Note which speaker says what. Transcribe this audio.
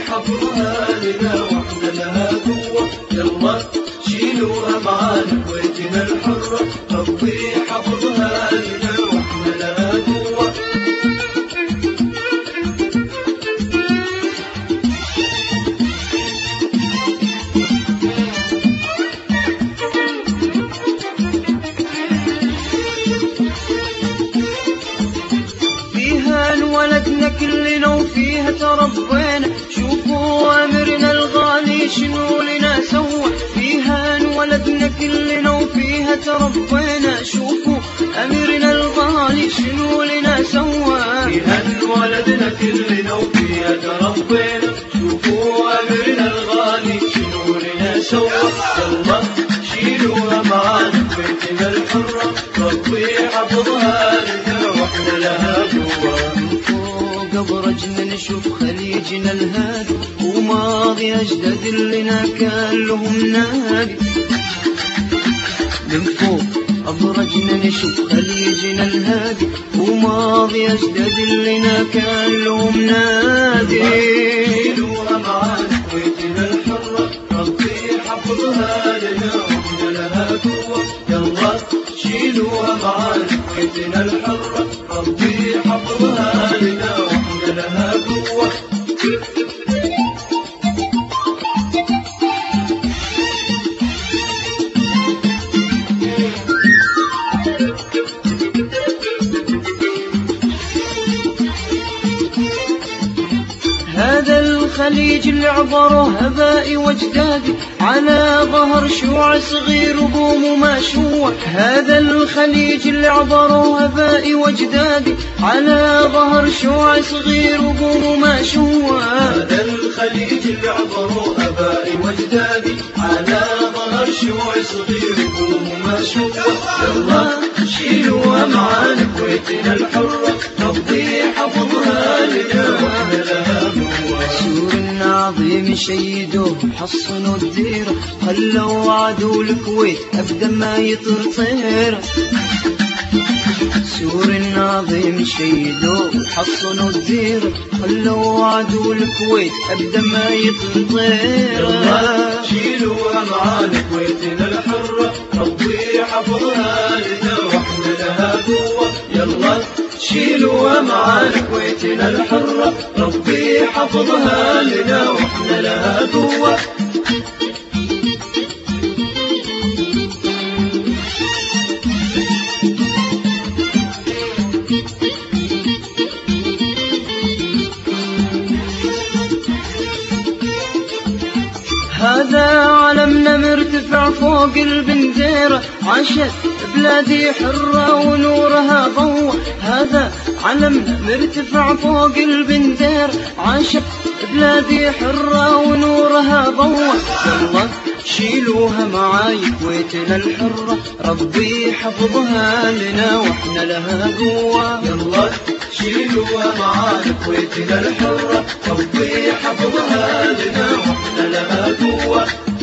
Speaker 1: حفظها لنا واحنا لها قوة. يلا شيلوها معانا كويتنا الحرة، ربي حفظها لنا واحنا لها قوة. فيها انولدنا كلنا وفيها تربينا، شوفوا أميرنا الغالي شنو لنا سوى. فيها انولدنا كلنا وفيها تربينا، شوفوا أميرنا الغالي شنو لنا سوى. فيها انولدنا كلنا وفيها تربينا، شوفوا أميرنا الغالي شنو لنا سوى. يلا شيلوها معانا كويتنا الحرة، ربي حفظها لنا واحنا لها قوة. فوق أبرجنا نشوف خليجنا الهادي، وماضي أجداد لنا كان لهم نادي. من فوق أبرجنا نشوف خليجنا الهادي، وماضي أجداد لنا كان لهم نادي. شيلوها معانا كويتنا الحرة، ربي حفظها لنا واحنا لها قوة. يلا شيلوها معانا كويتنا الحرة، ربي حفظها لنا واحنا لها قوة. هذا الخليج اللي عبره ابائي واجدادي، على ظهر شوع صغير وقوم ما شوع. هذا الخليج اللي عبره ابائي واجدادي، على ظهر شوع صغير وقوم ما شوع. هذا الخليج اللي عبره ابائي واجدادي، على ظهر شوع صغير وقوم ما شوع. يلا شيلوها معانا كويتنا الحرة، ربي حفظها لنا واحنا لها قوة. سور العظيم شيدوه حصنوا الديرة، خلوا عدو الكويت أبدا ما يطير طيرة. سور العظيم شيدوه حصنوا الديرة، خلوا عدو الكويت أبدا ما يطير طيرة. شيلوها معانا كويتنا الحرة، ربي حفظها لنا واحنا لها قوة. يلا شيلوها معانا كويتنا الحرة، ربي حفظها لنا واحنا لها قوة. هذا علمنا مرتفع فوق البنديرة، عاشت بلادي حرة ونورها ضوى. هذا علمنا مرتفع فوق البنديرة، عاشت بلادي حرة ونورها ضوى. يلا شيلوها معاي كويتنا الحرة، ربي حفظها لنا واحنا لها قوة. يلا شيلوها معانا كويتنا الحرة، ربي حفظها لنا واحنا لها قوة.